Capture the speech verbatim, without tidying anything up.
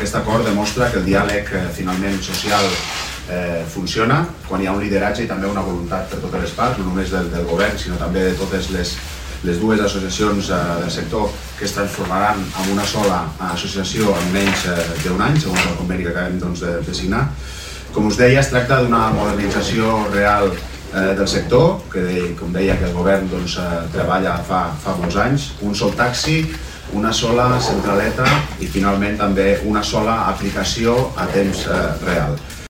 aquest acord demostra que el diàleg eh, finalment social eh, funciona quan hi ha un lideratge i també una voluntat per totes les parts, no només del, del govern, sinó també de totes les, les dues associacions eh, del sector que es transformaran en una sola associació en menys eh, d'un any, segons el conveni que acabem doncs, de, de signar. Com us deia, es tracta d'una modernització real eh, del sector, que com deia que el govern doncs, eh, treballa fa, fa molts anys, un sol taxi, una sola centraleta i finalment també una sola aplicació a temps eh, real.